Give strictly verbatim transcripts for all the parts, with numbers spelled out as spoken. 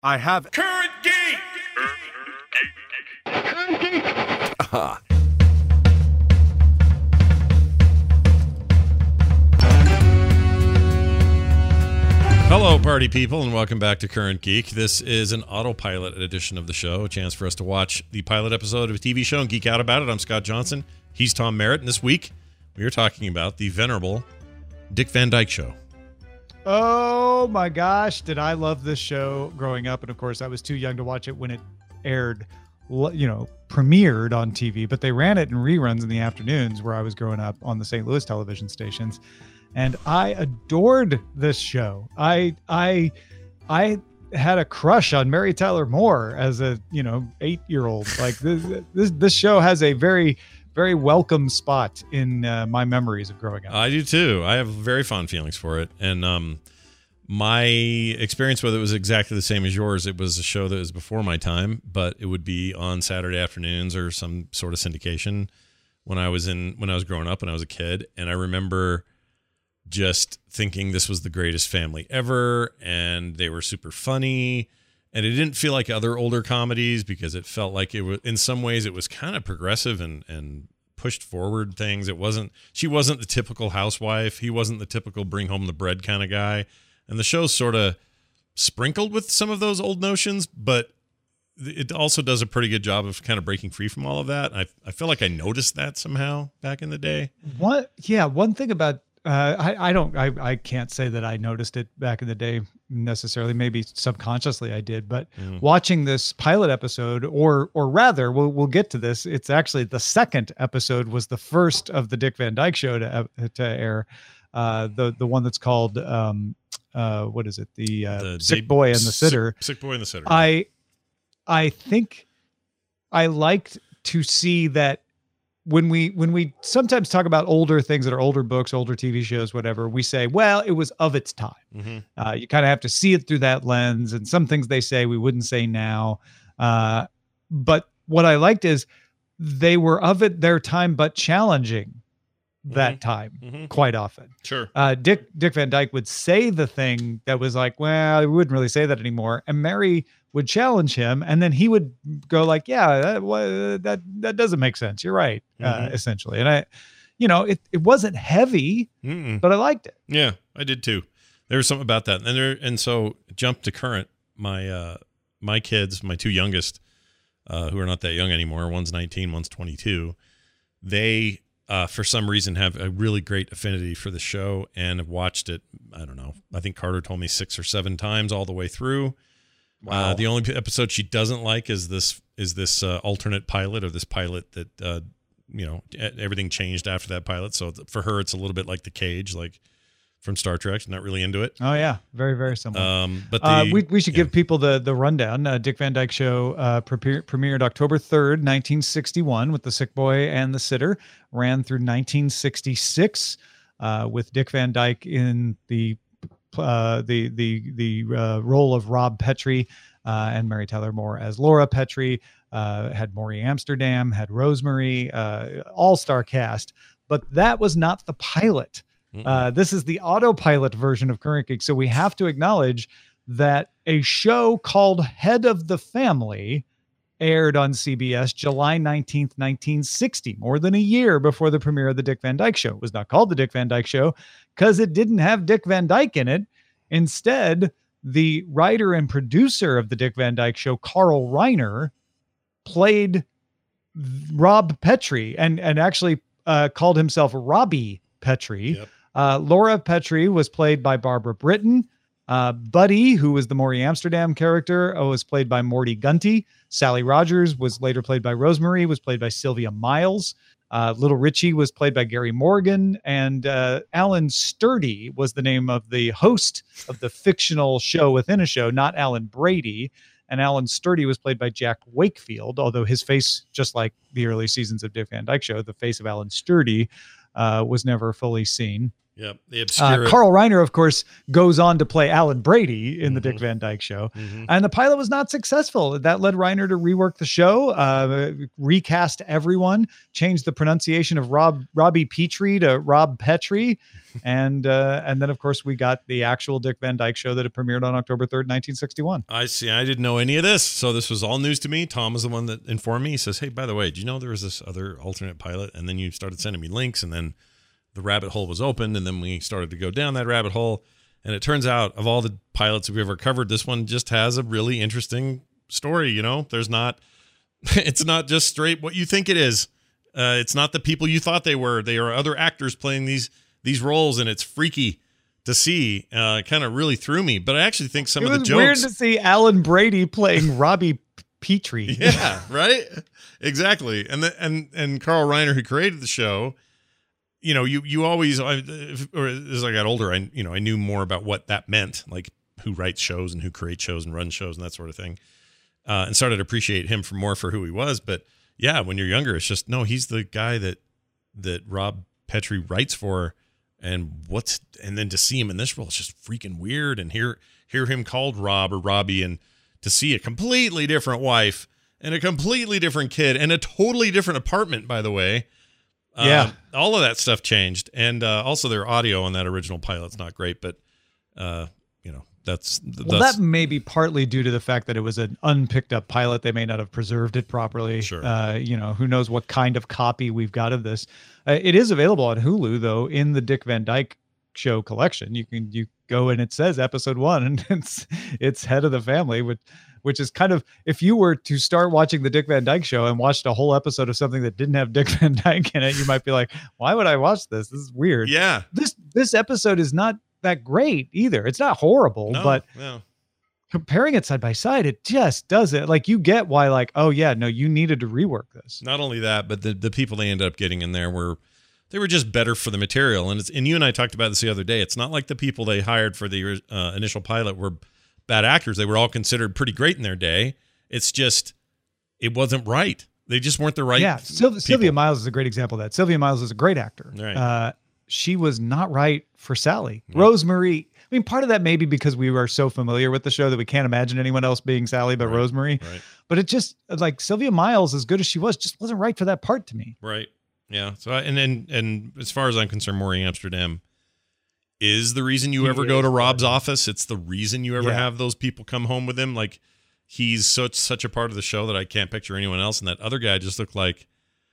I have Current Geek. Ah. Hello, party people, and welcome back to Current Geek. This is an autopilot edition of the show, a chance for us to watch the pilot episode of a T V show and geek out about it. I'm Scott Johnson. He's Tom Merritt, and this week we are talking about the venerable Dick Van Dyke Show. Oh my gosh, did I love this show growing up? And of course, I was too young to watch it when it aired, you know, premiered on T V, but they ran it in reruns in the afternoons where I was growing up on the Saint Louis television stations. And I adored this show. I I I had a crush on Mary Tyler Moore as a, you know, eight-year-old. Like this this this show has a very very welcome spot in uh, my memories of growing up. I do too. I have very fond feelings for it. And um my experience with it was exactly the same as yours. It was a show that was before my time, but it would be on Saturday afternoons or some sort of syndication when I was in when I was growing up and I was a kid. And I remember just thinking this was the greatest family ever, and they were super funny, and it didn't feel like other older comedies because it felt like it was, in some ways, it was kind of progressive and and pushed forward things. It wasn't, she wasn't the typical housewife. He wasn't the typical bring home the bread kind of guy. And the show's sort of sprinkled with some of those old notions, but it also does a pretty good job of kind of breaking free from all of that. I I feel like I noticed that somehow back in the day. What? Yeah, one thing about Uh, I, I don't, I, I can't say that I noticed it back in the day necessarily. Maybe subconsciously I did, but mm. watching this pilot episode, or, or rather, we'll, we'll get to this. It's actually the second episode was the first of the Dick Van Dyke Show to, to air. Uh, the, the one that's called, um, uh, what is it? The, uh, the Sick day, Boy and the Sitter. Sick, Sick Boy and the Sitter. I, I think I liked to see that. When we when we sometimes talk about older things that are older books, older T V shows, whatever, we say, well, it was of its time. Mm-hmm. Uh, you kind of have to see it through that lens. And some things they say we wouldn't say now. Uh, but what I liked is they were of it their time, but challenging that mm-hmm. time mm-hmm. quite often. Sure. Uh, Dick Dick Van Dyke would say the thing that was like, well, we wouldn't really say that anymore. And Mary would challenge him, and then he would go like, yeah, that well, that, that doesn't make sense. You're right, mm-hmm. uh, essentially. And I, you know, it, it wasn't heavy, Mm-mm. but I liked it. Yeah, I did too. There was something about that. And there, and so jump to current, my, uh, my kids, my two youngest, uh, who are not that young anymore. One's nineteen, one's twenty-two. They, uh, for some reason have a really great affinity for the show and have watched it. I don't know. I think Carter told me six or seven times all the way through. Wow. Uh, the only episode she doesn't like is this is this uh, alternate pilot, or this pilot that uh, you know everything changed after that pilot. So for her, it's a little bit like The Cage, like from Star Trek. She's not really into it. Oh yeah, very very similar. Um, but the, uh, we we should yeah. give people the the rundown. Uh, Dick Van Dyke Show uh, pre- premiered October third, nineteen sixty-one, with The Sick Boy and the Sitter. Ran through nineteen sixty-six uh, with Dick Van Dyke in the Uh, the the the uh, role of Rob Petrie uh, and Mary Tyler Moore as Laura Petrie. Uh, had Maury Amsterdam, had Rosemary, uh, all-star cast. But that was not the pilot. Mm-hmm. Uh, this is the autopilot version of Current Geek. So we have to acknowledge that a show called Head of the Family aired on C B S July nineteenth, nineteen sixty, more than a year before the premiere of the Dick Van Dyke Show. It was not called the Dick Van Dyke Show because it didn't have Dick Van Dyke in it. Instead, the writer and producer of the Dick Van Dyke Show, Carl Reiner, played Rob Petrie and, and actually uh, called himself Robbie Petrie. Yep. Uh, Laura Petrie was played by Barbara Britton. Uh, Buddy, who was the Maury Amsterdam character, uh, was played by Morty Gunty. Sally Rogers was later played by Rosemary, was played by Sylvia Miles. Uh, Little Richie was played by Gary Morgan, and uh, Alan Sturdy was the name of the host of the fictional show within a show, not Alan Brady. And Alan Sturdy was played by Jack Wakefield, although his face, just like the early seasons of Dick Van Dyke Show, the face of Alan Sturdy uh, was never fully seen. Yep. The obscure. Uh, Carl Reiner, of course, goes on to play Alan Brady in mm-hmm. the Dick Van Dyke Show. Mm-hmm. And the pilot was not successful. That led Reiner to rework the show, uh, recast everyone, change the pronunciation of Rob Robbie Petrie to Rob Petrie. and uh, and then, of course, we got the actual Dick Van Dyke Show that had premiered on October third, nineteen sixty-one. I see. I didn't know any of this. So this was all news to me. Tom was the one that informed me. He says, hey, by the way, do you know there was this other alternate pilot? And then you started sending me links, and then the rabbit hole was opened, and then we started to go down that rabbit hole. And it turns out, of all the pilots we've ever covered, this one just has a really interesting story. You know, there's not, it's not just straight what you think it is. Uh, it's not the people you thought they were. They are other actors playing these these roles, and it's freaky to see. Uh, it kind of really threw me. But I actually think some it of the was jokes. Weird to see Alan Brady playing Robbie Petrie. Yeah, right. Exactly. And the, and and Carl Reiner, who created the show. You know, you you always, I, or as I got older, I you know I knew more about what that meant, like who writes shows and who creates shows and runs shows and that sort of thing, uh, and started to appreciate him for more for who he was. But yeah, when you're younger, it's just no, he's the guy that that Rob Petrie writes for, and what's and then to see him in this role is just freaking weird, and hear hear him called Rob or Robbie, and to see a completely different wife and a completely different kid and a totally different apartment, by the way. Yeah, uh, all of that stuff changed, and uh, also their audio on that original pilot's not great, but uh, you know that's, that's well, that may be partly due to the fact that it was an unpicked up pilot. They may not have preserved it properly. Sure. Uh, you know, who knows what kind of copy we've got of this. Uh, it is available on Hulu though in the Dick Van Dyke Show collection. You can you go and it says episode one, and it's it's Head of the Family, which. Which is kind of, if you were to start watching the Dick Van Dyke Show and watched a whole episode of something that didn't have Dick Van Dyke in it, you might be like, why would I watch this? This is weird. Yeah. This this episode is not that great either. It's not horrible, no, but no. comparing it side by side, it just does it. Like you get why, like, oh yeah, no, you needed to rework this. Not only that, but the, the people they ended up getting in there were, they were just better for the material. And it's, and you and I talked about this the other day. It's not like the people they hired for the uh, initial pilot were bad actors. They were all considered pretty great in their day. It's just, it wasn't right. They just weren't the right. Yeah. Syl- Sylvia Miles is a great example of that. Sylvia Miles is a great actor. Right. Uh, she was not right for Sally. Mm-hmm. Rosemary. I mean, part of that maybe because we were so familiar with the show that we can't imagine anyone else being Sally but right. Rosemary. Right. But it just like Sylvia Miles, as good as she was, just wasn't right for that part to me. Right. Yeah. So, I, and then, and as far as I'm concerned, Maury Amsterdam is the reason you He ever go is, to Rob's right. office. It's the reason you ever Yeah. have those people come home with him. Like he's such such a part of the show that I can't picture anyone else. And that other guy just looked like,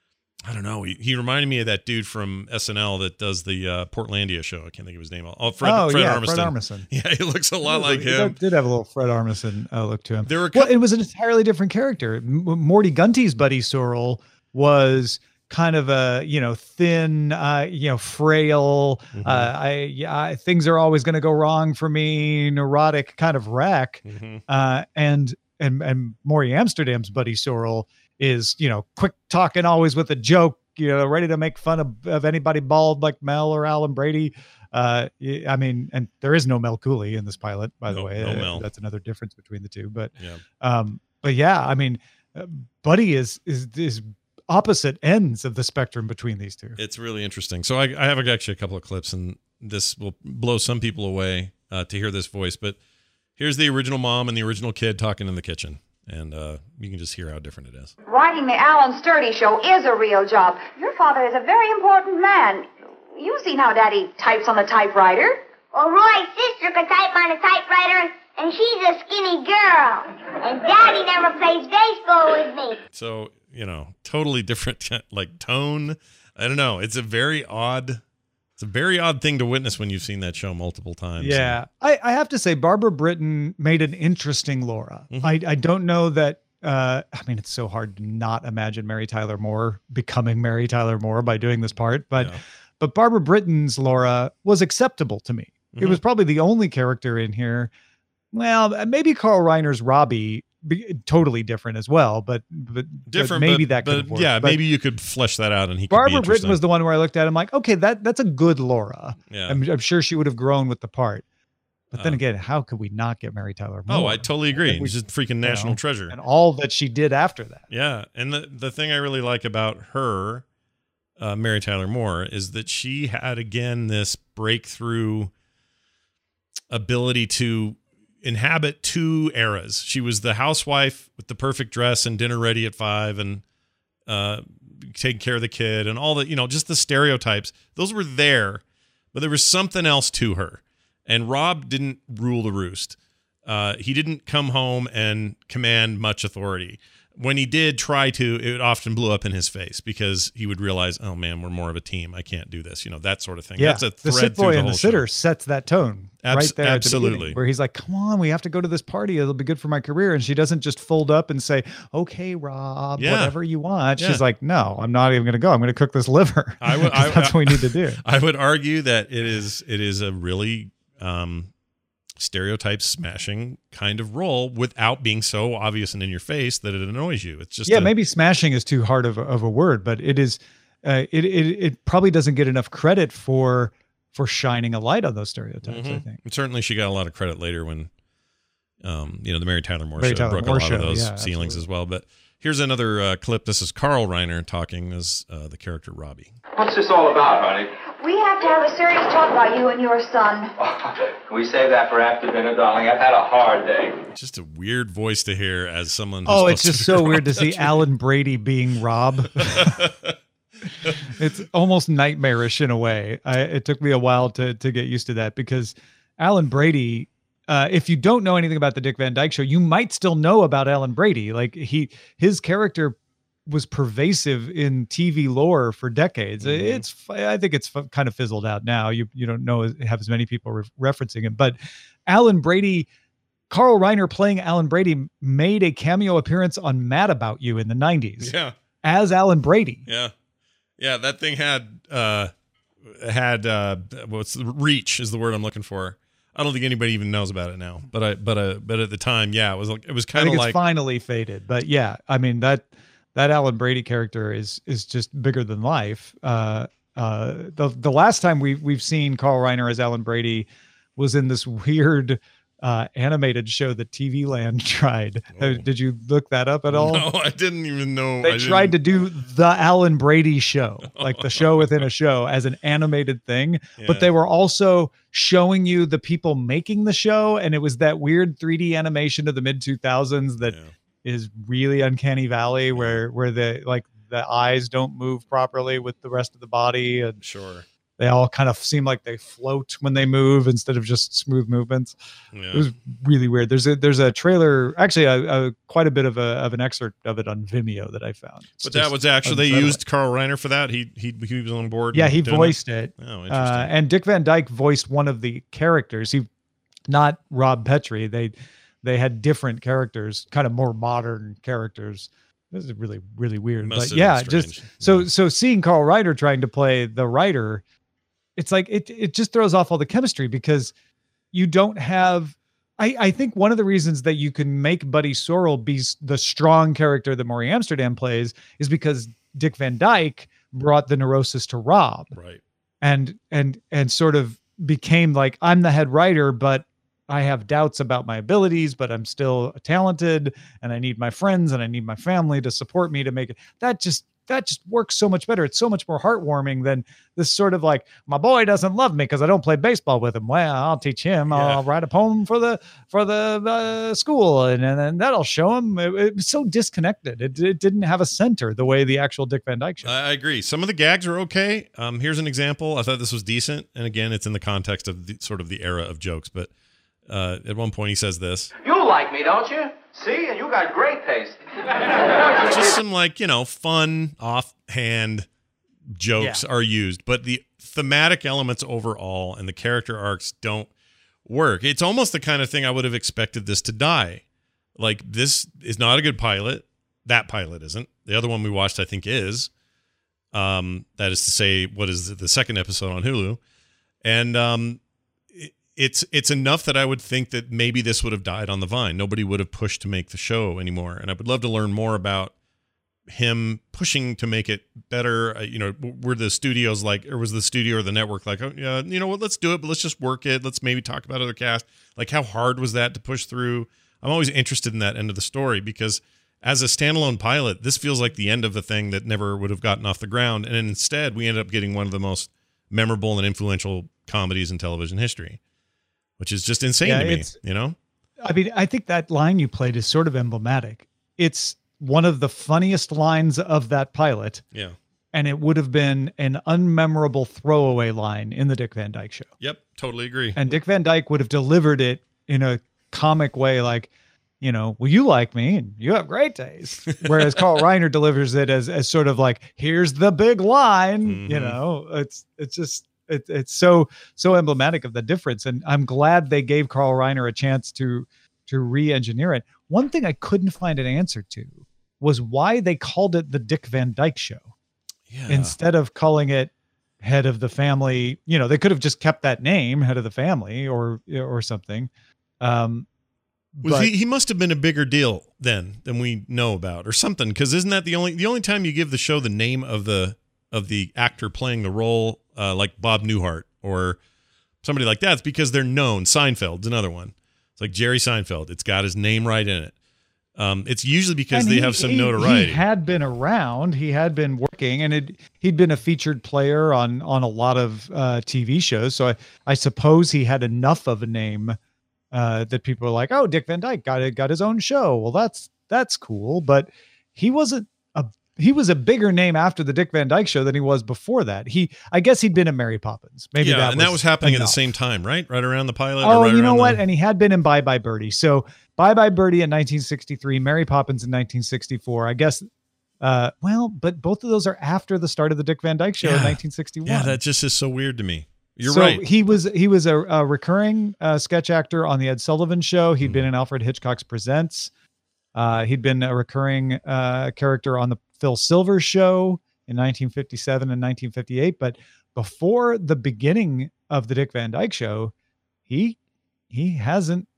I don't know. He, he reminded me of that dude from S N L that does the uh, Portlandia show. I can't think of his name. Oh, Fred, oh Fred yeah, Armisen. Fred Armisen. Yeah, he looks a lot like He him. did have a little Fred Armisen uh, look to him. There were well, co- it was an entirely different character. M- Morty Gunty's buddy Sorrel was kind of a, you know, thin, uh, you know, frail. Mm-hmm. Uh, I, yeah, I, things are always going to go wrong for me. Neurotic kind of wreck. Mm-hmm. Uh, and and and Maury Amsterdam's buddy Sorrel is, you know, quick talking, always with a joke. You know, ready to make fun of, of anybody bald like Mel or Alan Brady. Uh, I mean, and there is no Mel Cooley in this pilot, by the No- way. no Uh, Mel. That's another difference between the two. But Yeah. um, but yeah, I mean, uh, Buddy is is is opposite ends of the spectrum between these two. It's really interesting. So I, I have actually a couple of clips, and this will blow some people away uh, to hear this voice. But here's the original mom and the original kid talking in the kitchen, and uh, you can just hear how different it is. Writing the Alan Sturdy Show is a real job. Your father is a very important man. You've seen how Daddy types on the typewriter. Well, Roy's sister could type on a typewriter, and she's a skinny girl. And Daddy never plays baseball with me. So, you know, totally different, like, tone. I don't know. It's a very odd, it's a very odd thing to witness when you've seen that show multiple times. Yeah, I, I have to say, Barbara Britton made an interesting Laura. Mhm. I, I don't know that. Uh, I mean, it's so hard to not imagine Mary Tyler Moore becoming Mary Tyler Moore by doing this part, but Yeah. but Barbara Britton's Laura was acceptable to me. It Mhm. was probably the only character in here. Well, maybe Carl Reiner's Robbie, be, totally different as well, but but Different, but maybe but, that could but have worked. yeah, But maybe you could flesh that out, and he could be Barbara interesting. Britton was the one where I looked at him like, okay, that that's a good Laura. Yeah. I'm, I'm sure she would have grown with the part. But then Um, again, how could we not get Mary Tyler Moore? Oh, I totally agree. And we- She's a freaking national know, treasure. and all that she did after that. Yeah, and the the thing I really like about her, uh, Mary Tyler Moore is that she had, again, this breakthrough ability to inhabit two eras. She was the housewife with the perfect dress and dinner ready at five and uh, taking care of the kid and all the, you know, just the stereotypes. Those were there, but there was something else to her. And Rob didn't rule the roost. Uh, he didn't come home and command much authority. When he did try to, it often blew up in his face because he would realize, oh man, we're more of a team. I can't do this, you know, that sort of thing. Yeah, That's a the thread Sick through Boy the and whole the Sitter show. sets that tone Abs- right there. absolutely. At the beginning, where he's like, come on, we have to go to this party. It'll be good for my career. And she doesn't just fold up and say, okay, Rob, Yeah. whatever you want. Yeah. She's like, no, I'm not even going to go. I'm going to cook this liver. I would, I, That's what we need to do. I would argue that it is, it is a really, um, stereotype smashing kind of role without being so obvious and in your face that it annoys you. It's just yeah, a, maybe smashing is too hard of a, of a word, but it is. Uh, it, it it probably doesn't get enough credit for for shining a light on those stereotypes. Mhm. I think. And certainly she got a lot of credit later when, um, you know, the Mary Tyler Moore Mary show Tyler broke Moore a lot show, of those yeah, ceilings absolutely. as well. But here's another uh, clip. This is Carl Reiner talking as uh, the character Robbie. What's this all about, honey? We have to have a serious talk about you and your son. Can we save that for after dinner, darling? I've had a hard day. Just a weird voice to hear as someone. Who's Oh, it's supposed just to be so Rob weird to see Petrie. Alan Brady being Rob. It's almost nightmarish in a way. I, it took me a while to to get used to that because Alan Brady. Uh, if you don't know anything about the Dick Van Dyke Show, you might still know about Alan Brady. Like he, his character was pervasive in T V lore for decades. Mhm. It's, I think it's f- kind of fizzled out now. You you don't know have as many people re- referencing him, but Alan Brady. Carl Reiner playing Alan Brady made a cameo appearance on Mad About You in the nineties Yeah, as Alan Brady. yeah, yeah. That thing had uh, had uh, what's the reach is the word I'm looking for. I don't think anybody even knows about it now, but I but uh, but at the time, yeah, it was like it was I kind think of it's like finally faded, but yeah, I mean that that Alan Brady character is is just bigger than life. Uh, uh, the the last time we we've seen Carl Reiner as Alan Brady was in this weird uh, animated show that T V Land tried. Oh. Uh, Did you look that up at all? No, I didn't even know. They I tried to didn't- do the Alan Brady show, like the show within a show as an animated thing, Yeah. but they were also showing you the people making the show. And it was that weird three D animation of the mid two thousands that is Yeah. really uncanny valley where, where the, like the eyes don't move properly with the rest of the body. And Sure. they all kind of seem like they float when they move instead of just smooth movements. Yeah. It was really weird. There's a there's a trailer, actually, a, a quite a bit of a of an excerpt of it on Vimeo that I found. It's But that just was actually they unsettling. used Carl Reiner for that. He he he was on board. Yeah, and he doing voiced it. that? Oh, interesting. Uh, and Dick Van Dyke voiced one of the characters. He, not Rob Petrie. They they had different characters, kind of more modern characters. This is really really weird. Must But have yeah, been just strange. so Yeah. so seeing Carl Reiner trying to play the writer, it's like it it just throws off all the chemistry because you don't have. I, I think one of the reasons that you can make Buddy Sorrell be s- the strong character that Maury Amsterdam plays is because Dick Van Dyke brought the neurosis to Rob Right. and and and sort of became like, I'm the head writer, but I have doubts about my abilities, but I'm still talented and I need my friends and I need my family to support me to make it. That just that just works so much better. It's so much more heartwarming than this sort of like, my boy doesn't love me because I don't play baseball with him. Well, I'll teach him. Yeah. I'll write a poem for the for the uh, school, and and then that'll show him. It, it was so disconnected. It, it didn't have a center the way the actual Dick Van Dyke show. I I agree. Some of the gags are okay. Um, here's an example. I thought this was decent, and again, it's in the context of the, sort of the era of jokes. But uh, at one point, he says this: You like me, don't you? See, and you got great taste. just some like you know fun offhand jokes are used, but the thematic elements overall and the character arcs don't work. It's almost the kind of thing I would have expected this to die. Like, this is not a good pilot. That pilot isn't. The other one we watched, I think, is. Um, that is to say, what is the second episode on Hulu? And um, it, it's it's enough that I would think that maybe this would have died on the vine. Nobody would have pushed to make the show anymore. And I would love to learn more about him pushing to make it better. Uh, you know, were the studios like, or was the studio or the network like, oh, yeah, you know what, let's do it, but let's just work it. Let's maybe talk about other cast. Like, how hard was that to push through? I'm always interested in that end of the story because as a standalone pilot, this feels like the end of the thing that never would have gotten off the ground. And instead, we ended up getting one of the most memorable and influential comedies in television history, which is just insane Yeah, to me, it's- you know? I mean, I think that line you played is sort of emblematic. It's one of the funniest lines of that pilot, Yeah. and it would have been an unmemorable throwaway line in the Dick Van Dyke Show. Yep. Totally agree. And Dick Van Dyke would have delivered it in a comic way, like, you know, well, you like me and you have great taste. Whereas Carl Reiner delivers it as, as sort of like, here's the big line, Mhm. you know, it's, it's just, it, it's so, so emblematic of the difference. And I'm glad they gave Carl Reiner a chance to, to re-engineer it. One thing I couldn't find an answer to was why they called it the Dick Van Dyke Show Yeah. instead of calling it Head of the Family. You know, they could have just kept that name, Head of the Family, or, or something. Um, Was but- he, he must have been a bigger deal then than we know about, or something. Because isn't that the only the only time you give the show the name of the of the actor playing the role, uh, like Bob Newhart or somebody like that? It's because they're known. Seinfeld's another one. It's like Jerry Seinfeld. It's got his name right in it. Um, it's usually because And they he- have some he- notoriety. He had been around. He had been working, and it, he'd been a featured player on on a lot of uh, T V shows. So I, I suppose he had enough of a name uh, that people were like, "Oh, Dick Van Dyke got it, got his own show." Well, that's that's cool, but he wasn't a he was a bigger name after the Dick Van Dyke Show than he was before that. He, I guess, he'd been in Mary Poppins. Maybe yeah, that and was that was happening at the enough. same time, right? Right around the pilot. Oh, or right you know around what? the- And he had been in Bye Bye Birdie. So Bye Bye Birdie in nineteen sixty-three, Mary Poppins in nineteen sixty-four. I guess, uh, well, but both of those are after the start of the Dick Van Dyke Show in Yeah. nineteen sixty-one. yeah, that just is so weird to me. You're so right. He was he was a, a recurring uh, sketch actor on the Ed Sullivan Show. He'd Mhm. been in Alfred Hitchcock's Presents. Uh, he'd been a recurring uh, character on the Phil Silvers Show in nineteen fifty-seven and nineteen fifty-eight. But before the beginning of the Dick Van Dyke Show, he he hasn't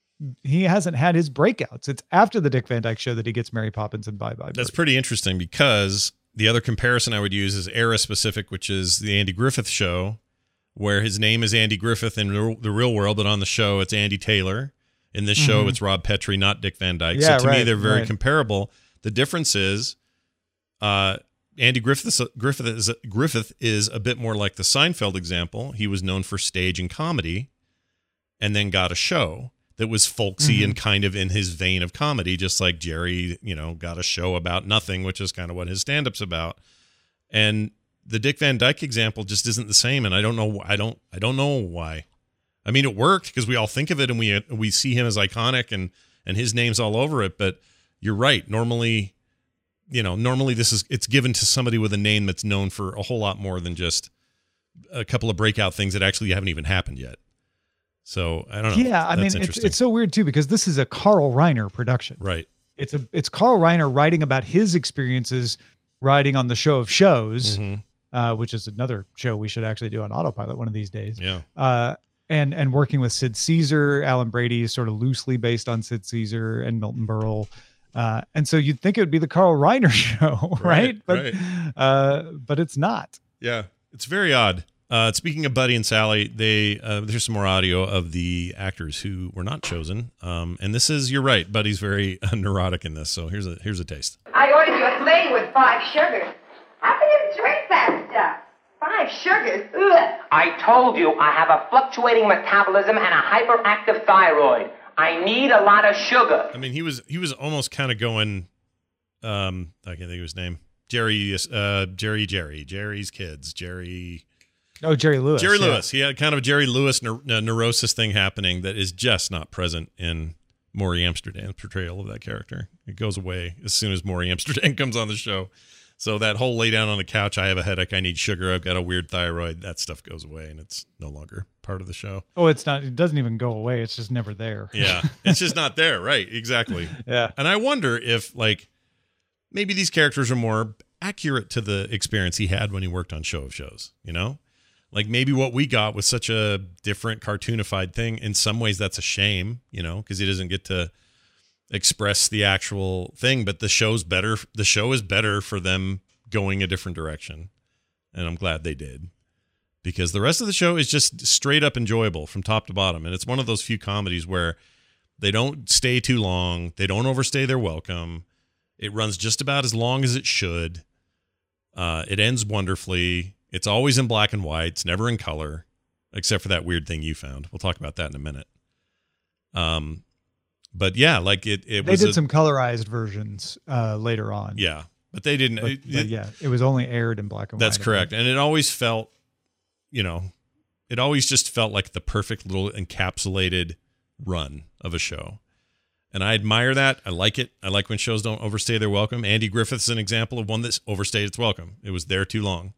he hasn't had his breakouts. It's after the Dick Van Dyke Show that he gets Mary Poppins and Bye Bye Birdie. That's pretty interesting because the other comparison I would use is era specific, which is the Andy Griffith Show, where his name is Andy Griffith in the the real world, but on the show it's Andy Taylor. In this show, Mhm. it's Rob Petrie, not Dick Van Dyke. Yeah, so to me, right, they're very right. comparable. The difference is, uh, Andy Griffith Griffith is Griffith is a bit more like the Seinfeld example. He was known for stage and comedy, and then got a show that was folksy Mhm. and kind of in his vein of comedy, just like Jerry, you know, got a show about nothing, which is kind of what his stand-up's about. And the Dick Van Dyke example just isn't the same, and I don't know. I don't. I don't know why. I mean, it worked because we all think of it and we we see him as iconic and and his name's all over it. But you're right. Normally, you know, normally this is it's given to somebody with a name that's known for a whole lot more than just a couple of breakout things that actually haven't even happened yet. So I don't know. Yeah, I That's mean, it's, interesting. it's so weird too because this is a Carl Reiner production. Right. It's a it's Carl Reiner writing about his experiences writing on the Show of Shows, Mhm. uh, which is another show we should actually do on autopilot one of these days. Yeah. Uh, and and working with Sid Caesar, Alan Brady is sort of loosely based on Sid Caesar and Milton Berle. Uh, and so you'd think it would be the Carl Reiner show, right? Right, but right. Uh, but it's not. Yeah, it's very odd. Uh, speaking of Buddy and Sally, they uh, there's some more audio of the actors who were not chosen. Um, and this is, you're right, Buddy's very uh, neurotic in this. So here's a here's a taste. I ordered you a thing with five sugars. How can you drink that stuff? Five sugars? Ugh. I told you I have a fluctuating metabolism and a hyperactive thyroid. I need a lot of sugar. I mean, he was he was almost kind of going. Um, I can't think of his name. Jerry, uh, Jerry, Jerry, Jerry's kids, Jerry. Oh, Jerry Lewis. Jerry yeah. Lewis. He had kind of a Jerry Lewis neur- uh, neurosis thing happening that is just not present in Maury Amsterdam's portrayal of that character. It goes away as soon as Maury Amsterdam comes on the show. So that whole lay down on the couch, I have a headache, I need sugar, I've got a weird thyroid, that stuff goes away and it's no longer part of the show. Oh, it's not. It doesn't even go away. It's just never there. Yeah, it's just not there. Right, exactly. Yeah. And I wonder if, like, maybe these characters are more accurate to the experience he had when he worked on Show of Shows, you know? Like, maybe what we got was such a different cartoonified thing. In some ways, that's a shame, you know, because he doesn't get to express the actual thing. But the show's better. The show is better for them going a different direction. And I'm glad they did. Because the rest of the show is just straight up enjoyable from top to bottom. And it's one of those few comedies where they don't stay too long. They don't overstay their welcome. It runs just about as long as it should. Uh, it ends wonderfully. It's always in black and white. It's never in color, except for that weird thing you found. We'll talk about that in a minute. Um, but yeah, like it, it they was did a, some colorized versions uh, later on. Yeah, but they didn't. But, it, but it, yeah, it was only aired in black and that's white. That's correct. And it always felt, you know, it always just felt like the perfect little encapsulated run of a show. And I admire that. I like it. I like when shows don't overstay their welcome. Andy Griffith's an example of one that's overstayed its welcome. It was there too long.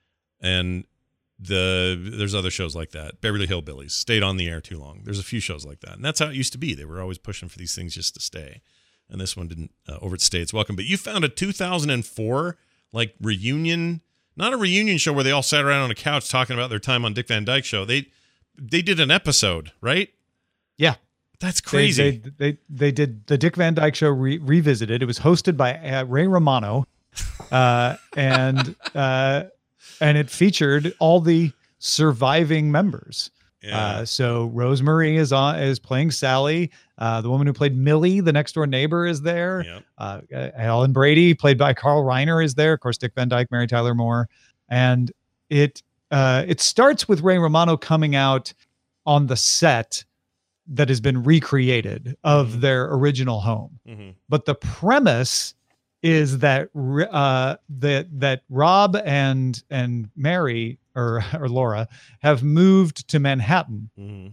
And the there's other shows like that. Beverly Hillbillies stayed on the air too long. There's a few shows like that. And that's how it used to be. They were always pushing for these things just to stay. And this one didn't uh, overstay its welcome. But you found a two thousand four like reunion, not a reunion show where they all sat around on a couch talking about their time on Dick Van Dyke Show. They they did an episode, right? Yeah. That's crazy. They, they they they did the Dick Van Dyke Show re- revisited. It was hosted by uh, Ray Romano, uh, and uh, and it featured all the surviving members. Yeah. Uh, so Rosemary is on is playing Sally. Uh, the woman who played Millie, the next door neighbor, is there. Yep. Uh, Alan Brady, played by Carl Reiner, is there. Of course, Dick Van Dyke, Mary Tyler Moore, and it uh, it starts with Ray Romano coming out on the set that has been recreated of mm-hmm. their original home. Mm-hmm. But the premise is that uh, that that Rob and and Mary or or Laura have moved to Manhattan, mm-hmm.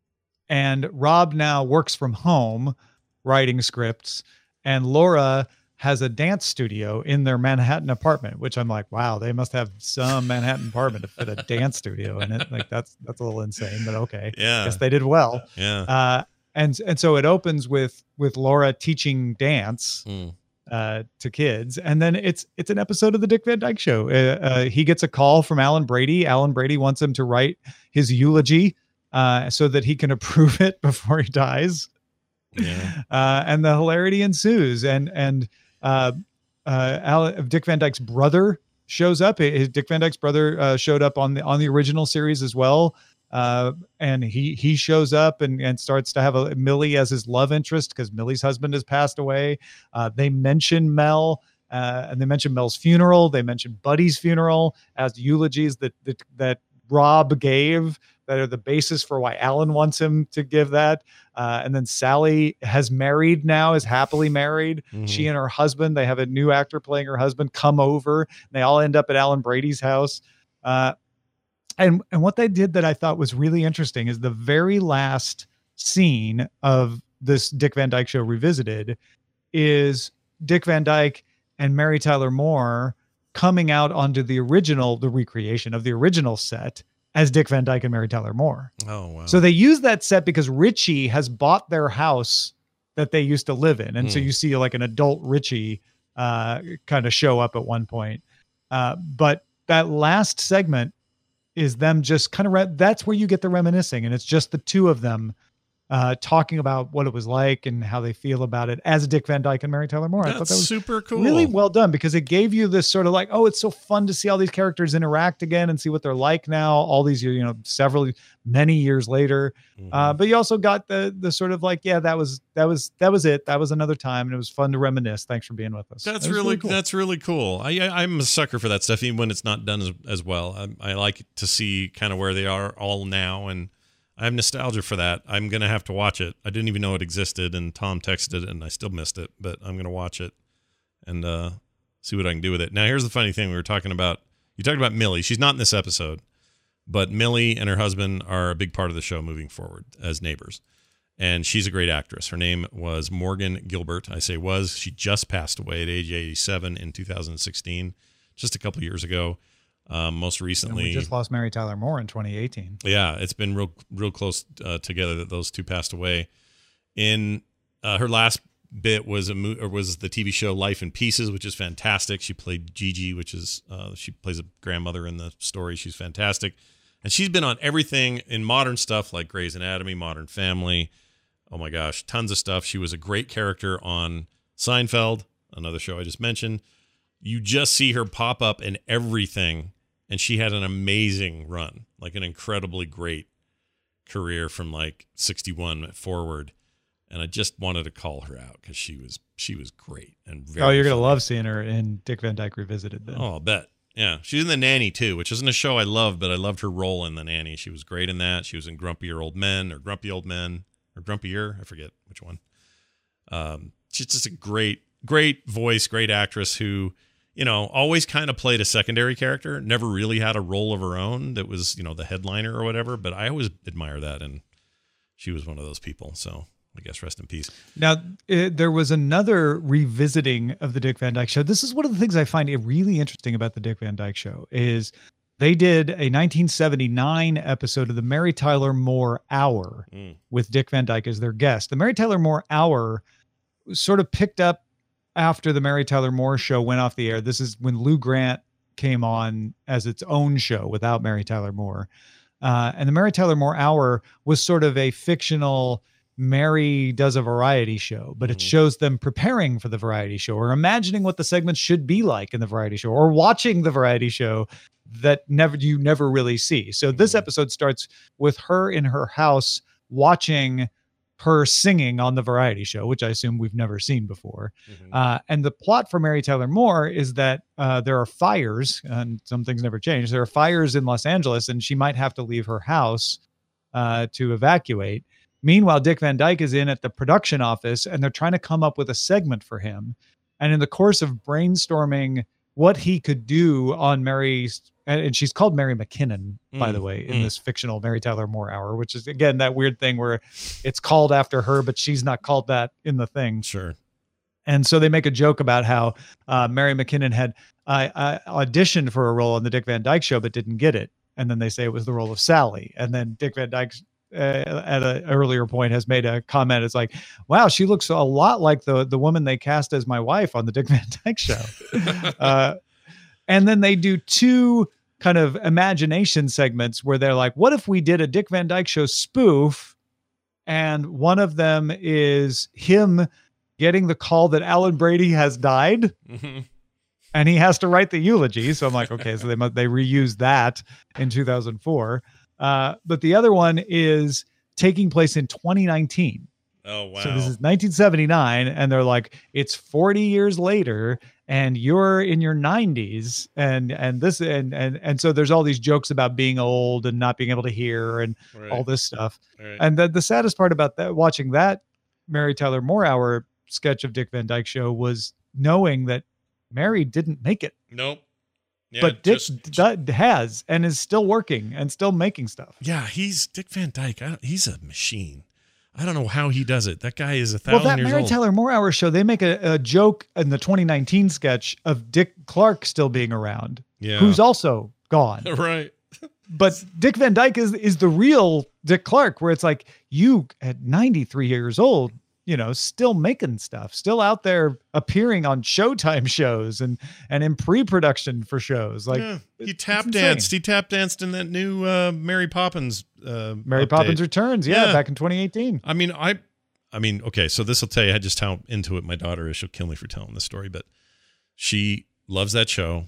and Rob now works from home, writing scripts, and Laura has a dance studio in their Manhattan apartment. Which I'm like, wow, they must have some Manhattan apartment to fit a dance studio in it. Like that's that's a little insane, but okay. Yeah, guess they did well. Yeah, uh, and and so it opens with with Laura teaching dance. Mm. Uh, to kids, and then it's it's an episode of the Dick Van Dyke Show. Uh, uh, he gets a call from Alan Brady. Alan Brady wants him to write his eulogy uh, so that he can approve it before he dies. Yeah. Uh, and the hilarity ensues. And and uh, uh, Alan, Dick Van Dyke's brother shows up. His, Dick Van Dyke's brother uh, showed up on the on the original series as well. Uh, and he he shows up and, and starts to have a Millie as his love interest because Millie's husband has passed away. Uh, they mention Mel uh, and they mention Mel's funeral. They mention Buddy's funeral as eulogies that that that Rob gave that are the basis for why Alan wants him to give that. Uh, and then Sally has married now, is happily married. Mm-hmm. She and her husband, they have a new actor playing her husband, come over. And they all end up at Alan Brady's house. Uh, And and what they did that I thought was really interesting is the very last scene of this Dick Van Dyke Show Revisited is Dick Van Dyke and Mary Tyler Moore coming out onto the original, the recreation of the original set as Dick Van Dyke and Mary Tyler Moore. Oh, wow. So they use that set because Richie has bought their house that they used to live in. And mm. so you see like an adult Richie uh, kind of show up at one point. Uh, but that last segment is them just kind of, re- that's where you get the reminiscing. And it's just the two of them uh, talking about what it was like and how they feel about it as Dick Van Dyke and Mary Tyler Moore. That's I thought that was super cool. Really well done because it gave you this sort of like, oh, it's so fun to see all these characters interact again and see what they're like now, all these, you know, several, many years later. Mm-hmm. Uh, but you also got the, the sort of like, yeah, that was, that was, that was it. That was another time. And it was fun to reminisce. Thanks for being with us. That's that really, really cool. That's really cool. I, I, I'm a sucker for that stuff, even when it's not done as, as well. I, I like to see kind of where they are all now. And I have nostalgia for that. I'm going to have to watch it. I didn't even know it existed, and Tom texted it, and I still missed it, but I'm going to watch it and uh, see what I can do with it. Now, here's the funny thing. We were talking about, you talked about Millie. She's not in this episode, but Millie and her husband are a big part of the show moving forward as neighbors, and she's a great actress. Her name was Morgan Gilbert. I say was. She just passed away at age eighty-seven in two thousand sixteen, just a couple of years ago. Um, most recently, and we just lost Mary Tyler Moore in twenty eighteen. Yeah, it's been real, real close uh, together that those two passed away. In uh, her last bit was a mo- or was the T V show Life in Pieces, which is fantastic. She played Gigi, which is uh, she plays a grandmother in the story. She's fantastic, and she's been on everything in modern stuff like Grey's Anatomy, Modern Family. Oh my gosh, tons of stuff. She was a great character on Seinfeld, another show I just mentioned. You just see her pop up in everything. And she had an amazing run, like an incredibly great career from like sixty-one forward. And I just wanted to call her out because she was she was great and very Oh, you're gonna funny. love seeing her in Dick Van Dyke Revisited. Then. Oh, I'll bet. Yeah, she's in The Nanny too, which isn't a show I love, but I loved her role in The Nanny. She was great in that. She was in Grumpier Old Men or Grumpy Old Men or Grumpier. I forget which one. Um, she's just a great, great voice, great actress who, you know, always kind of played a secondary character. Never really had a role of her own that was, you know, the headliner or whatever. But I always admire that, and she was one of those people. So I guess rest in peace. Now, it, there was another revisiting of the Dick Van Dyke Show. This is one of the things I find it really interesting about the Dick Van Dyke Show is they did a nineteen seventy-nine episode of the Mary Tyler Moore Hour Mm. with Dick Van Dyke as their guest. The Mary Tyler Moore Hour sort of picked up after the Mary Tyler Moore Show went off the air. This is when Lou Grant came on as its own show without Mary Tyler Moore. Uh, and the Mary Tyler Moore Hour was sort of a fictional Mary does a variety show, but it Mhm. shows them preparing for the variety show or imagining what the segments should be like in the variety show or watching the variety show that never you never really see. So this Mhm. episode starts with her in her house watching her singing on the variety show, which I assume we've never seen before. Mhm. Uh, and the plot for Mary Tyler Moore is that uh, there are fires, and some things never change. There are fires in Los Angeles, and she might have to leave her house uh, to evacuate. Meanwhile, Dick Van Dyke is in at the production office, and they're trying to come up with a segment for him. And in the course of brainstorming what he could do on Mary's, and and she's called Mary McKinnon, by Mm, the way, in mm. this fictional Mary Tyler Moore Hour, which is, again, that weird thing where it's called after her, but she's not called that in the thing. Sure. And so they make a joke about how uh, Mary McKinnon had uh, uh, auditioned for a role on the Dick Van Dyke Show, but didn't get it. And then they say it was the role of Sally. And then Dick Van Dyke, uh, at an earlier point, has made a comment. It's like, wow, she looks a lot like the the woman they cast as my wife on the Dick Van Dyke Show. uh, and then they do two kind of imagination segments where they're like, what if we did a Dick Van Dyke Show spoof? And one of them is him getting the call that Alan Brady has died, Mhm. and he has to write the eulogy. So I'm like, okay, so they must, they reused that in two thousand four. Uh, but the other one is taking place in twenty nineteen. Oh, wow. So this is nineteen seventy-nine, and they're like, it's forty years later, and you're in your nineties, and and this and and and so there's all these jokes about being old and not being able to hear and Right. all this stuff. Right. And the, the saddest part about that, watching that Mary Tyler Moore Hour sketch of Dick Van Dyke Show, was knowing that Mary didn't make it, Nope. Yeah, but Dick just- d- has and is still working and still making stuff. yeah, he's Dick Van Dyke. I don't, he's a machine. I don't know how he does it. That guy is a Well, thousand that years Mary old. Tyler Moore Hour show, they make a, a joke in the twenty nineteen sketch of Dick Clark still being around, Yeah. who's also gone. right. But Dick Van Dyke is is the real Dick Clark, where it's like, you at ninety-three years old, you know, still making stuff, still out there appearing on Showtime shows and and in pre-production for shows. Like yeah. He it's tap insane. danced. He tap danced in that new uh, Mary Poppins. Uh, Mary update. Poppins Returns, yeah, Yeah. back in twenty eighteen. I mean, I, I mean, okay. So this will tell you just how into it my daughter is. She'll kill me for telling this story, but she loves that show.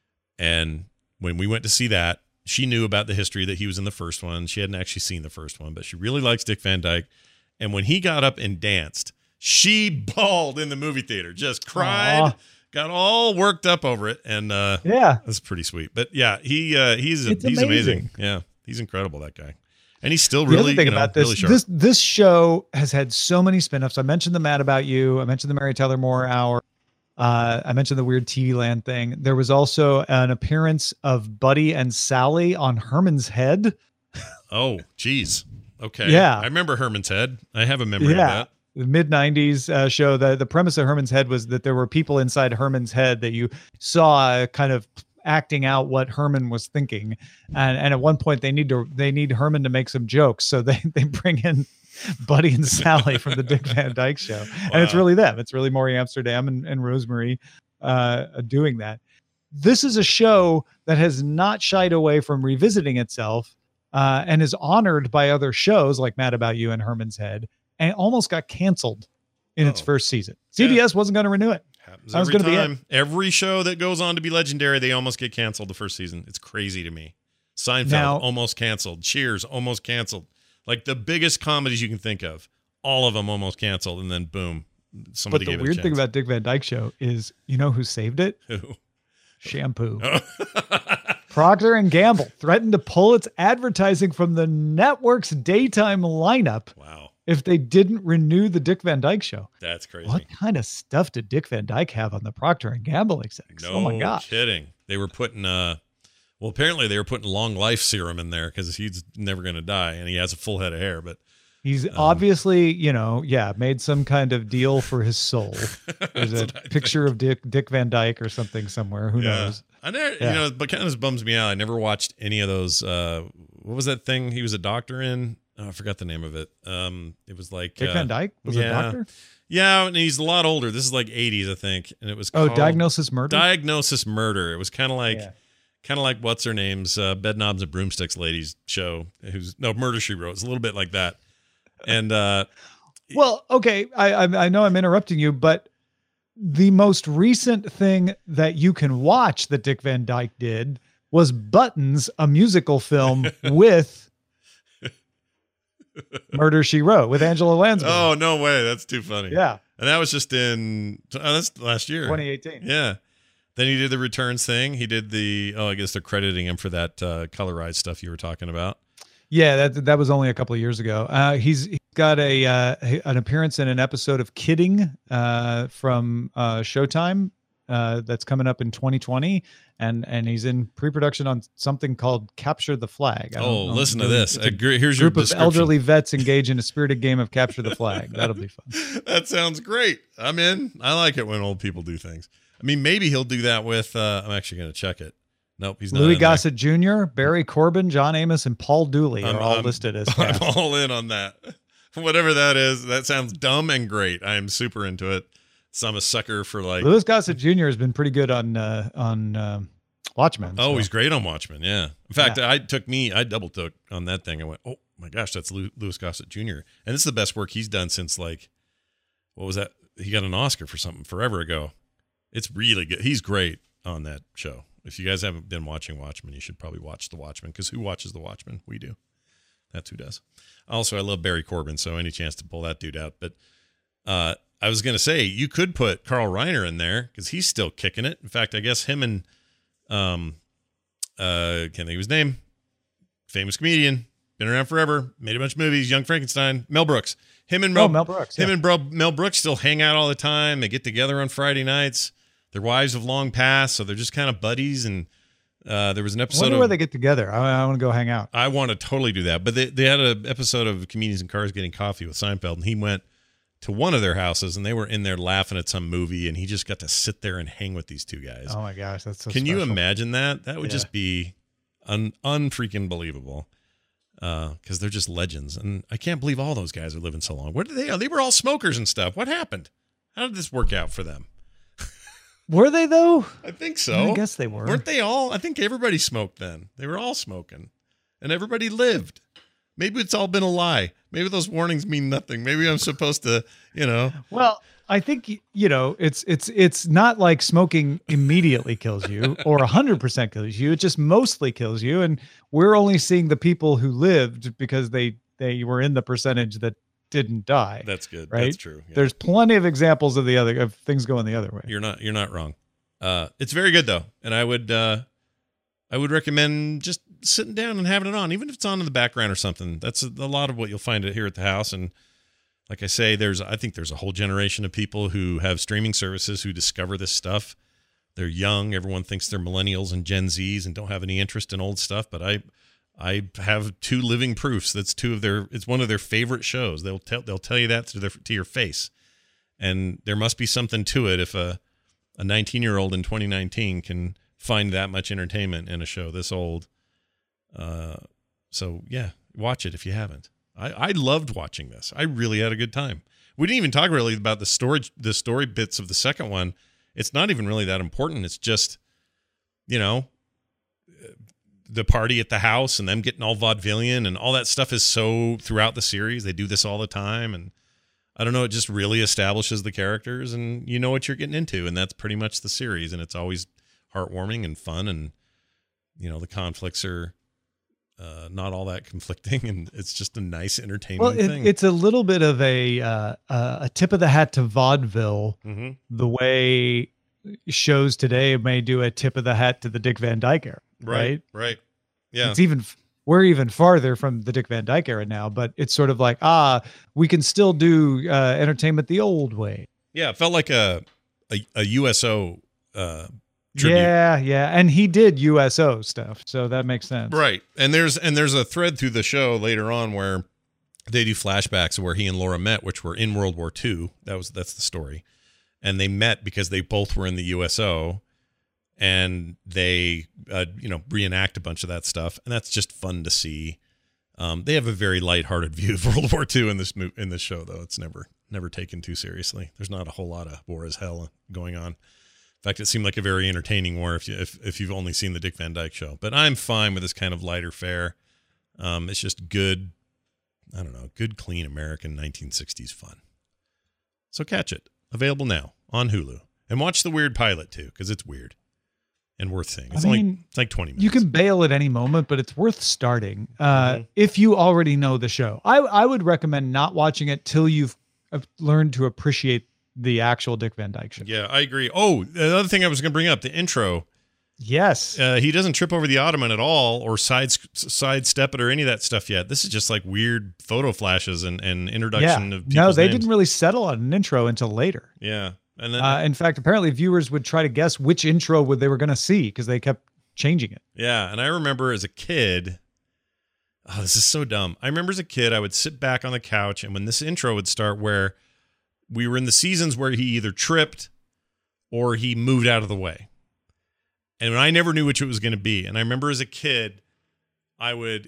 And when we went to see that, she knew about the history that he was in the first one. She hadn't actually seen the first one, but she really likes Dick Van Dyke. And when he got up and danced, she bawled in the movie theater, just cried, Aw. got all worked up over it, and uh, Yeah. that's pretty sweet. But yeah, he uh, he's It's he's amazing. amazing. Yeah, he's incredible, that guy, and he's still The really other thing you know, about this, really sharp. this this show has had so many spin-offs. I mentioned the Mad About You. I mentioned the Mary Tyler Moore Hour. Uh, I mentioned the weird T V Land thing. There was also an appearance of Buddy and Sally on Herman's Head. Oh, geez. Okay. Yeah. I remember Herman's Head. I have a memory Yeah. of The mid nineties uh, show. The, the premise of Herman's Head was that there were people inside Herman's head that you saw kind of acting out what Herman was thinking. And, and at one point they need to, they need Herman to make some jokes. So they, they bring in Buddy and Sally from the Dick Van Dyke Show. And it's Wow. really them. It's really Maury Amsterdam and, and Rosemary uh, doing that. This is a show that has not shied away from revisiting itself uh, and is honored by other shows like Mad About You and Herman's Head, and almost got canceled in its Oh. first season. C B S wasn't going to renew it. that. Happens That was every gonna be it. time. Every show that goes on to be legendary, they almost get canceled the first season. It's crazy to me. Seinfeld Now- almost canceled. Cheers almost canceled. Like the biggest comedies you can think of, all of them almost canceled, and then boom, But somebody the gave it a weird thing chance. about Dick Van Dyke Show is, you know who saved it? Who? Shampoo. Oh. Procter and Gamble threatened to pull its advertising from the network's daytime lineup Wow, if they didn't renew the Dick Van Dyke Show. that's crazy. What kind of stuff did Dick Van Dyke have on the Procter and Gamble execs? No oh my gosh. kidding. They were putting uh well apparently they were putting long life serum in there because he's never gonna die and he has a full head of hair, but He's Um, obviously, you know, yeah, made some kind of deal for his soul. There's a what I picture of Dick Dick Van Dyke or something somewhere. Who yeah. knows? I never Yeah. you know, but kind of bums me out. I never watched any of those uh what was that thing he was a doctor in? Oh, I forgot the name of it. Um it was like Dick uh, Van Dyke was yeah. a doctor. Yeah, and he's a lot older. This is like eighties, I think. And it was Oh, called Diagnosis Murder. Diagnosis Murder. It was kind of like Yeah. kind of like what's her name's uh, Bed Knobs and Broomsticks ladies show. Who's no Murder She Wrote. It's a little bit like that. And uh, Well, okay, I, I I know I'm interrupting you, but the most recent thing that you can watch that Dick Van Dyke did was Buttons, a musical film with Murder She Wrote with Angela Lansbury. oh no way, that's too funny. yeah, And that was just in oh, that's last year. twenty eighteen. Yeah. Then he did the returns thing. He did the oh, I guess they're crediting him for that uh, colorized stuff you were talking about. Yeah, that that was only a couple of years ago. Uh, he's, he's got a uh, an appearance in an episode of Kidding uh, from uh, Showtime uh, that's coming up in twenty twenty, and and he's in pre-production on something called Capture the Flag. I don't Oh, know. listen to Really, this. it's a Agree- Here's your group of description. elderly vets engage in a spirited game of Capture the Flag. That'll be fun. That sounds great. I'm in. I like it when old people do things. I mean, maybe he'll do that with. Uh, I'm actually going to check it. Nope, he's not. Louis in there. Gossett Junior, Barry Corbin, John Amos, and Paul Dooley I'm- are all I'm- listed as I'm cast. all in on that. Whatever that is, that sounds dumb and great. I am super into it. So I'm a sucker for like. Louis Gossett Junior has been pretty good on uh, on um, Watchmen. Oh, so. he's great on Watchmen. Yeah. In fact, I took me. I double took on that thing. I went, oh my gosh, that's Lou- Louis Gossett Junior And this is the best work he's done since like, what was that? He got an Oscar for something forever ago. It's really good. He's great on that show. If you guys haven't been watching Watchmen, you should probably watch The Watchmen because who watches The Watchmen? We do. That's who does. Also, I love Barry Corbin, so any chance to pull that dude out. But uh, I was going to say, you could put Carl Reiner in there because he's still kicking it. In fact, I guess him and, um, uh, can't think of his name, famous comedian, been around forever, made a bunch of movies, Young Frankenstein, Mel Brooks. Him and Mel, Oh, Mel Brooks, him yeah. and bro, Mel Brooks still hang out all the time. They get together on Friday nights. Their wives have long passed, so they're just kind of buddies. And uh, there was an I episode wonder of where they get together. I, I want to go hang out. I want to totally do that. But they, they had an episode of Comedians in Cars Getting Coffee with Seinfeld, and he went to one of their houses, and they were in there laughing at some movie, and he just got to sit there and hang with these two guys. Oh my gosh, that's so Can you special. imagine that? That would Yeah. just be un unfreaking believable. Because they're just legends, and I can't believe all those guys are living so long. Where did they? They were all smokers and stuff. What happened? How did this work out for them? Were they though? I think so. I guess they were. Weren't they all? I think everybody smoked then. They were all smoking, and everybody lived. Maybe it's all been a lie. Maybe those warnings mean nothing. Maybe I'm supposed to, you know. Well, I think y- you know it's it's it's not like smoking immediately kills you or one hundred percent kills you. It just mostly kills you, and we're only seeing the people who lived because they they were in the percentage that didn't die. That's good. Right? That's true. Yeah. There's plenty of examples of the other of things going the other way. You're not. You're not wrong. Uh, it's very good though, and I would. Uh, I would recommend just sitting down and having it on, even if it's on in the background or something. That's a, a lot of what you'll find here at the house. And like I say, there's. I think there's a whole generation of people who have streaming services who discover this stuff. They're young. Everyone thinks they're millennials and Gen Zs and don't have any interest in old stuff. But I, I have two living proofs. That's two of their. It's one of their favorite shows. They'll tell. They'll tell you that to their to your face. And there must be something to it if a a nineteen year old in twenty nineteen can find that much entertainment in a show this old. Uh, so yeah, watch it if you haven't. I, I loved watching this. I really had a good time. We didn't even talk really about the storage, the story bits of the second one. It's not even really that important. It's just, you know, the party at the house and them getting all vaudevillian and all that stuff is so throughout the series. They do this all the time. And I don't know, it just really establishes the characters and you know what you're getting into. And that's pretty much the series. And it's always heartwarming and fun. And, you know, the conflicts are uh, not all that conflicting, and it's just a nice, entertaining Well, it, thing. it's a little bit of a uh, uh, a tip of the hat to vaudeville, mm-hmm. the way shows today may do a tip of the hat to the Dick Van Dyke era, Right, right? right. Yeah. It's even we're even farther from the Dick Van Dyke era now, but it's sort of like, ah, we can still do uh, entertainment the old way. Yeah, it felt like a a, a U S O uh, tribute. Yeah, yeah, and he did U S O stuff, so that makes sense. Right. And there's and there's a thread through the show later on where they do flashbacks where he and Laura met, which were in World War Two. That was that's the story. And they met because they both were in the U S O, and they uh, you know, reenact a bunch of that stuff, and that's just fun to see. Um, they have a very lighthearted view of World War Two in this mo- in this show, though. It's never never taken too seriously. There's not a whole lot of war as hell going on. In fact, it seemed like a very entertaining war if you if, if you've only seen the Dick Van Dyke Show. But I'm fine with this kind of lighter fare. Um, it's just good, I don't know, good, clean American nineteen sixties fun. So catch it. Available now on Hulu. And watch the weird pilot, too, because it's weird and worth seeing. It's I only mean, it's like twenty minutes. You can bail at any moment, but it's worth starting uh, Mhm. if you already know the show. I, I would recommend not watching it till you've uh, learned to appreciate the actual Dick Van Dyke Show. Yeah, I agree. Oh, the other thing I was going to bring up, the intro. Yes. Uh, he doesn't trip over the ottoman at all or side sidestep it or any of that stuff yet. This is just like weird photo flashes and, and introduction yeah. of people's No, they names. didn't really settle on an intro until later. Yeah. And then, Uh, in fact, apparently viewers would try to guess which intro would they were going to see because they kept changing it. yeah. And I remember as a kid, oh, this is so dumb. I remember as a kid, I would sit back on the couch, and when this intro would start where we were in the seasons where he either tripped or he moved out of the way. And I never knew which it was going to be. And I remember as a kid, I would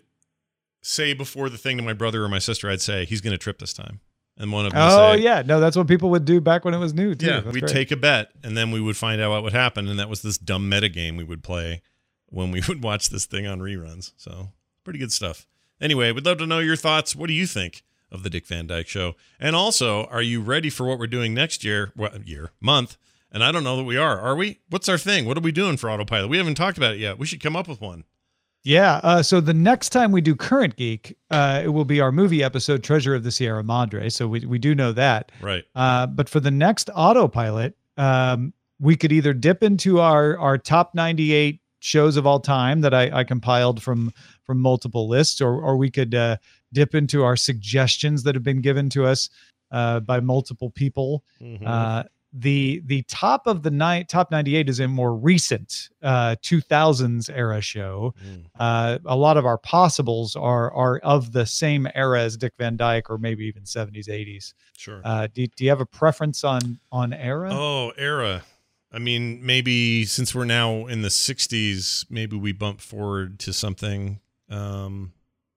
say before the thing to my brother or my sister, I'd say, he's going to trip this time. And one of them would Oh, say, yeah. No, that's what people would do back when it was new, too. yeah, That's we'd great. take a bet, and then we would find out what would happen. And that was this dumb meta game we would play when we would watch this thing on reruns. So pretty good stuff. Anyway, we'd love to know your thoughts. What do you think of the Dick Van Dyke Show? And also, are you ready for what we're doing next year, well, year, month? And I don't know that we are. Are we? What's our thing? What are we doing for Autopilot? We haven't talked about it yet. We should come up with one. Yeah. Uh, so the next time we do Current Geek, uh, it will be our movie episode, Treasure of the Sierra Madre. So we, we do know that. Right. Uh, but for the next Autopilot, um, we could either dip into our, our top ninety-eight shows of all time that I, I compiled from from multiple lists, or or we could uh, dip into our suggestions that have been given to us uh, by multiple people. Mhm. Uh, the the top of the night top ninety-eight is a more recent uh, two thousands era show. Mm. Uh, a lot of our possibles are are of the same era as Dick Van Dyke, or maybe even seventies, eighties. Sure. Uh, do, do you have a preference on on era? Oh, era. I mean, maybe since we're now in the sixties, maybe we bump forward to something. Um,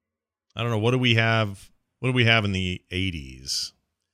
I don't know. What do we have? What do we have in the eighties?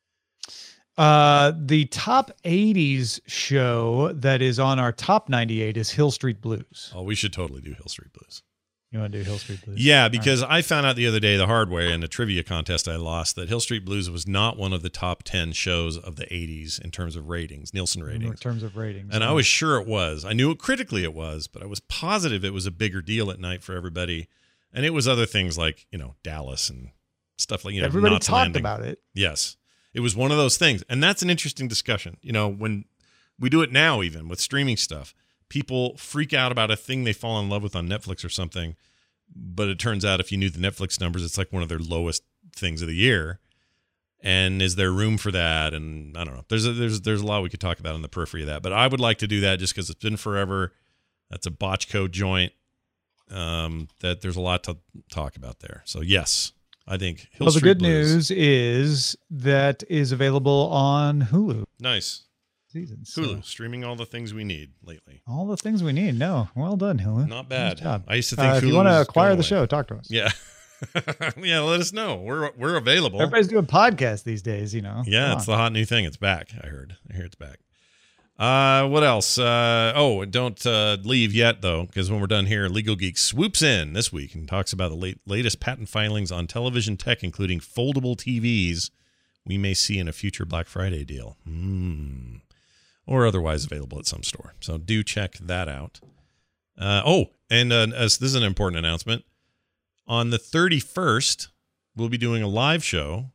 Uh, the top eighties show that is on our top ninety-eight is Hill Street Blues. Oh, we should totally do Hill Street Blues. You want to do Hill Street Blues? Yeah, because I found out the other day the hard way in a trivia contest I lost that Hill Street Blues was not one of the top ten shows of the eighties in terms of ratings, Nielsen In ratings. terms of ratings. And I was sure it was. I knew it critically it was, but I was positive it was a bigger deal at night for everybody. And it was other things like, you know, Dallas and stuff like, you know, everybody Knots talked Landing. about it. Yes. It was one of those things. And that's an interesting discussion. You know, when we do it now, even with streaming stuff, people freak out about a thing they fall in love with on Netflix or something. But it turns out if you knew the Netflix numbers, it's like one of their lowest things of the year. And is there room for that? And I don't know. There's a, there's there's a lot we could talk about in the periphery of that. But I would like to do that just because it's been forever. That's a botch code joint. Um, that there's a lot to talk about there. So yes, I think Hill Well, the Street good Blues. news is that is available on Hulu. Nice. Seasons. Hulu, So streaming all the things we need lately. all the things we need. No, well done, Hulu. Not bad. Nice job. I used to think Uh, if Hulu you want to was acquire going the away. show, talk to us. Yeah. Yeah, let us know. We're we're available. Everybody's doing podcasts these days, you know. Yeah, Come it's on. the hot new thing. It's back. I heard. I hear it's back. Uh, what else? Uh, oh, don't uh, leave yet though, because when we're done here, Legal Geek swoops in this week and talks about the late, latest patent filings on television tech, including foldable T Vs we may see in a future Black Friday deal, mm. or otherwise available at some store. So do check that out. Uh, oh, and uh, as this is an important announcement. On the thirty-first, we'll be doing a live show,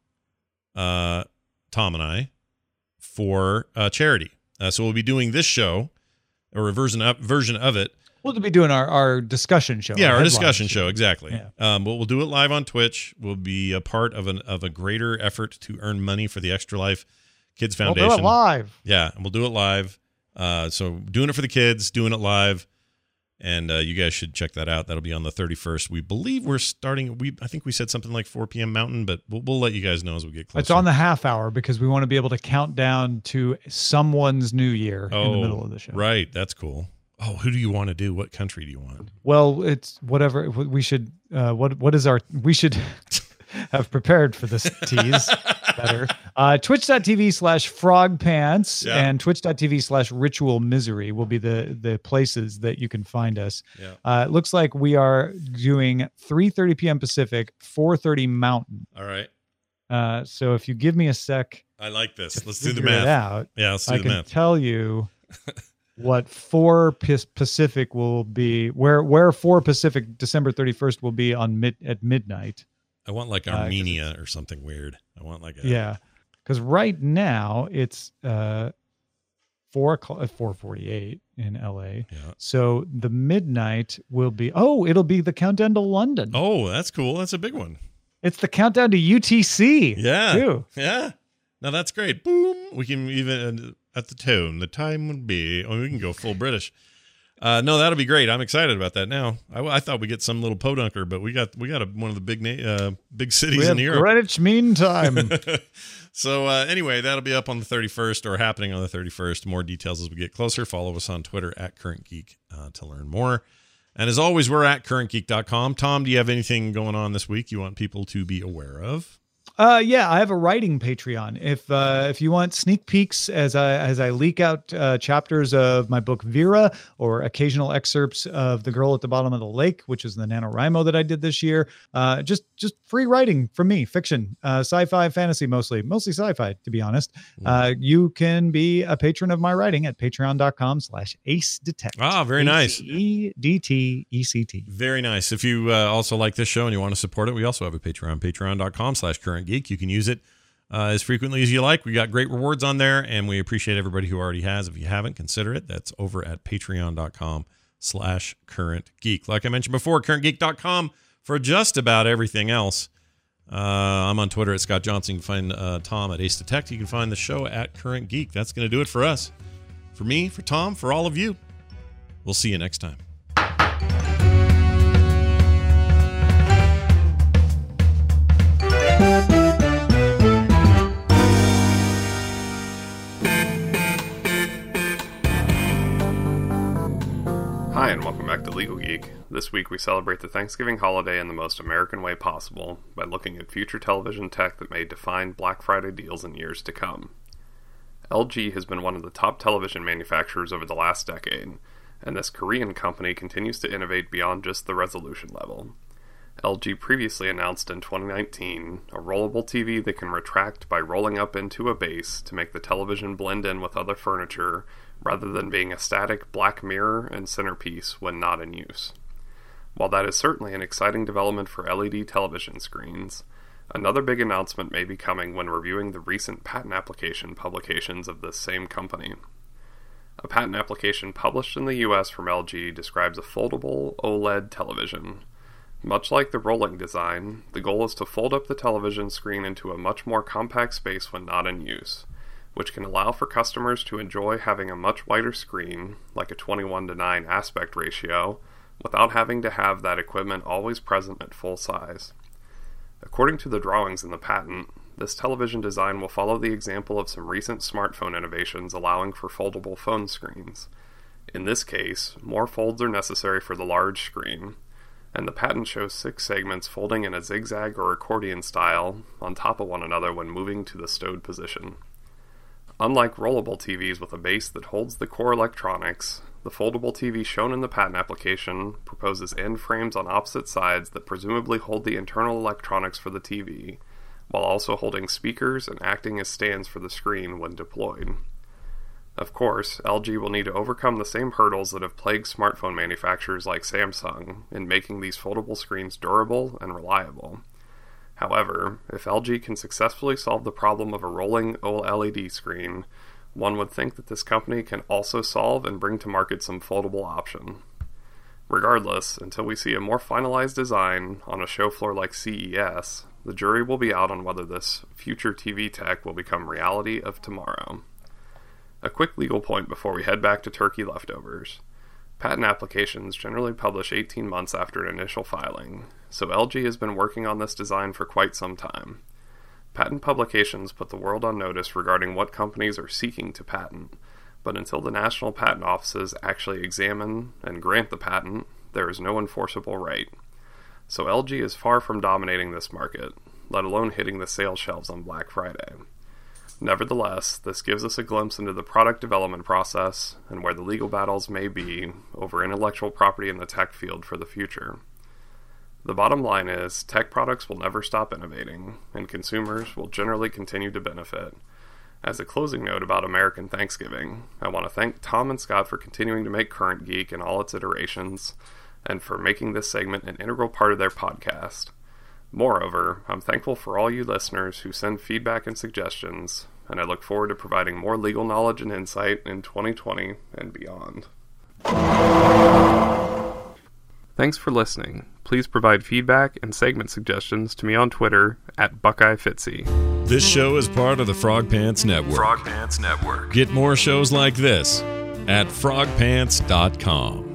uh, Tom and I, for uh, charity. Uh, so we'll be doing this show, or a version of, version of it. We'll be doing our, our discussion show. Yeah, our, our discussion show, show. exactly. Yeah. Um, but we'll do it live on Twitch. We'll be a part of an of a greater effort to earn money for the Extra Life Kids Foundation. We'll do it live. Yeah, and we'll do it live. Uh, so doing it for the kids, doing it live, and uh, you guys should check that out. That'll be on the thirty-first. We believe we're starting. We I think we said something like four p.m. Mountain, but we'll, we'll let you guys know as we get closer. It's on the half hour because we want to be able to count down to someone's new year oh, in the middle of the show. Right, that's cool. Oh, who do you want to do? What country do you want? Well, it's whatever we should. Uh, what what is our? We should have prepared for this tease better. Uh, Twitch.tv slash frog pants Yeah. and Twitch.tv slash ritual misery will be the the places that you can find us. Yeah. Uh, it looks like we are doing three thirty p.m. Pacific, four thirty Mountain. All right. Uh, so if you give me a sec, I like this. to Let's do the figure it math. out, Yeah, let's do I the can math. tell you what four Pacific will be, where where four Pacific December thirty-first will be on mid at midnight. I want like Uh, 'cause Armenia or something weird. I want like a Yeah, because right now it's uh four o'clock, four forty-eight in L A. Yeah. So the midnight will be. Oh, it'll be the countdown to London. Oh, that's cool. That's a big one. It's the countdown to U T C. Yeah. too. Yeah. Now that's great. Boom. We can even uh, at the tone. The time would be. Oh, we can go full British. Uh, no, that'll be great. I'm excited about that now. I, I thought we get some little podunker, but we got we got a, one of the big na- uh, big cities We in have Europe. Greenwich Mean Time. So uh, anyway, that'll be up on the thirty-first or happening on the thirty-first. More details as we get closer. Follow us on Twitter at Current Geek uh, to learn more. And as always, we're at current geek dot com. Tom, do you have anything going on this week you want people to be aware of? Uh, yeah, I have a writing Patreon. If uh, if you want sneak peeks as I as I leak out uh, chapters of my book Vera, or occasional excerpts of The Girl at the Bottom of the Lake, which is the NaNoWriMo that I did this year, uh, just just free writing from me, fiction, uh, sci-fi, fantasy, mostly mostly sci-fi, to be honest. Uh, you can be a patron of my writing at patreon dot com slash ace detect. Ah, very nice. E D T E C T. Very nice. If you uh, also like this show and you want to support it, we also have a Patreon, patreon dot com slash current geek. You can use it uh, as frequently as you like. We got great rewards on there, and we appreciate everybody who already has. If you haven't, consider it. That's over at patreon dot com slash current geek. Like I mentioned before, current geek dot com for just about everything else. Uh, I'm on Twitter at Scott Johnson. You can find uh, Tom at Ace Detect. You can find the show at Current Geek. That's going to do it for us. For me, for Tom, for all of you. We'll see you next time. Hi, and welcome back to Legal Geek. This week we celebrate the Thanksgiving holiday in the most American way possible by looking at future television tech that may define Black Friday deals in years to come. L G has been one of the top television manufacturers over the last decade, and this Korean company continues to innovate beyond just the resolution level. L G previously announced in twenty nineteen a rollable T V that can retract by rolling up into a base to make the television blend in with other furniture rather than being a static black mirror and centerpiece when not in use. While that is certainly an exciting development for L E D television screens, another big announcement may be coming when reviewing the recent patent application publications of this same company. A patent application published in the U S from L G describes a foldable OLED television. Much like the rolling design, the goal is to fold up the television screen into a much more compact space when not in use, which can allow for customers to enjoy having a much wider screen, like a twenty-one to nine aspect ratio, without having to have that equipment always present at full size. According to the drawings in the patent, this television design will follow the example of some recent smartphone innovations allowing for foldable phone screens. In this case, more folds are necessary for the large screen, and the patent shows six segments folding in a zigzag or accordion style on top of one another when moving to the stowed position. Unlike rollable T Vs with a base that holds the core electronics, the foldable T V shown in the patent application proposes end frames on opposite sides that presumably hold the internal electronics for the T V, while also holding speakers and acting as stands for the screen when deployed. Of course, L G will need to overcome the same hurdles that have plagued smartphone manufacturers like Samsung in making these foldable screens durable and reliable. However, if L G can successfully solve the problem of a rolling OLED screen, one would think that this company can also solve and bring to market some foldable option. Regardless, until we see a more finalized design on a show floor like C E S, the jury will be out on whether this future T V tech will become reality of tomorrow. A quick legal point before we head back to turkey leftovers. Patent applications generally publish eighteen months after an initial filing, so L G has been working on this design for quite some time. Patent publications put the world on notice regarding what companies are seeking to patent, but until the national patent offices actually examine and grant the patent, there is no enforceable right. So L G is far from dominating this market, let alone hitting the sales shelves on Black Friday. Nevertheless, this gives us a glimpse into the product development process and where the legal battles may be over intellectual property in the tech field for the future. The bottom line is, tech products will never stop innovating, and consumers will generally continue to benefit. As a closing note about American Thanksgiving, I want to thank Tom and Scott for continuing to make Current Geek in all its iterations, and for making this segment an integral part of their podcast. Moreover, I'm thankful for all you listeners who send feedback and suggestions, and I look forward to providing more legal knowledge and insight in twenty twenty and beyond. Thanks for listening. Please provide feedback and segment suggestions to me on Twitter at Buckeye Fitzy. This show is part of the Frog Pants Network. Frog Pants Network. Get more shows like this at frog pants dot com.